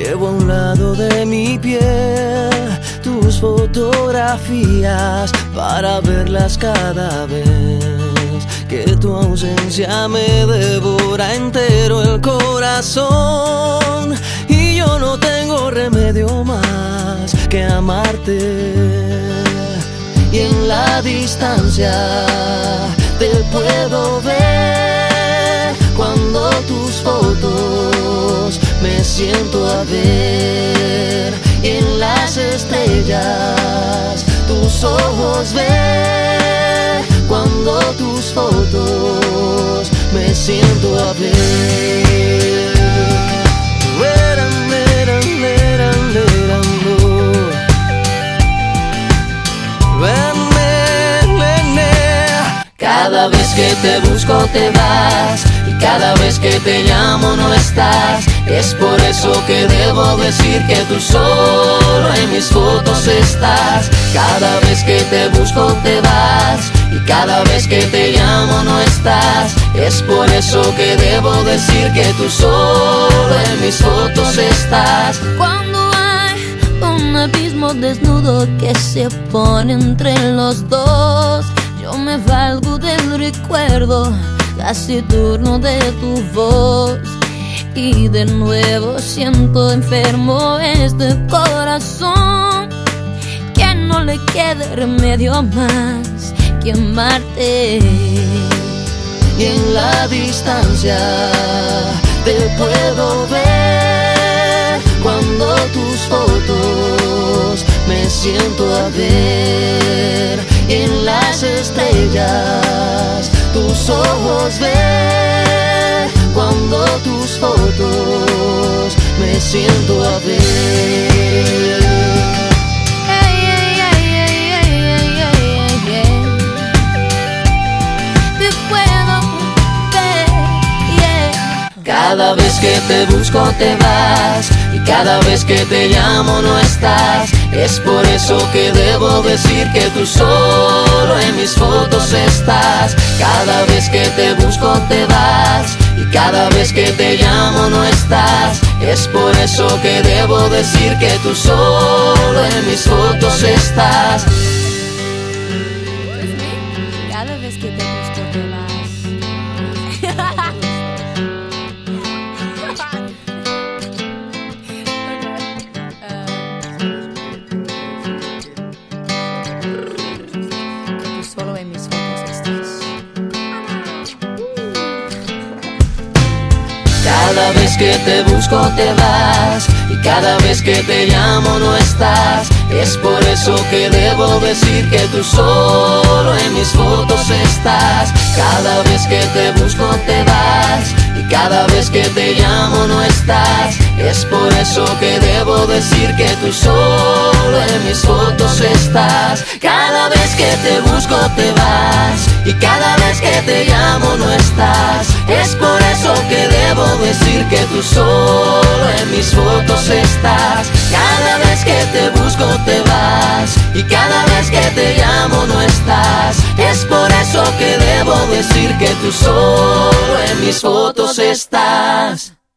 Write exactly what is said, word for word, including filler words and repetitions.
Llevo a un lado de mi piel tus fotografías para verlas cada vez que tu ausencia me devora entero el corazón. Y yo no tengo remedio más que amarte. Y en la distancia te puedo ver cuando tus fotos me siento a ver. Y en las estrellas tus ojos ver cuando tus fotos me siento a ver. Cada vez que te busco te vas, y cada vez que te llamo no estás. Es por eso que debo decir que tú solo en mis fotos estás. Cada vez que te busco te vas, y cada vez que te llamo no estás. Es por eso que debo decir que tú solo en mis fotos estás. Cuando hay un abismo desnudo que se pone entre los dos, yo me valgo del recuerdo taciturno de tu voz. Y de nuevo siento enfermo este corazón, que no le quede remedio más que amarte. Y en la distancia te puedo ver cuando tus fotos me siento a ver. Y en las estrellas tus ojos ver cuando tus fotos me siento a ver. Cada vez que te busco te vas, y cada vez que te llamo no estás. Es por eso que debo decir que tú solo en mis fotos estás. Cada vez que te busco te vas, y cada vez que te llamo no estás. Es por eso que debo decir que tú solo en mis fotos estás. Cada vez que te busco te vas. Solo en mis fotos estás. Cada vez que te busco te vas, y cada vez que te llamo no estás. Es por eso que debo decir que tú solo en mis fotos estás. Cada vez que te busco te vas, y cada vez que te llamo no estás. Es por eso que debo decir que tú solo en mis fotos estás. Cada vez que te busco te vas, y cada vez que te llamo no estás. Es por eso que debo decir que tú solo en mis fotos estás. Cada vez que te busco te vas, y cada vez que te llamo no estás. Es por eso que debo decir que tú solo en mis fotos estás.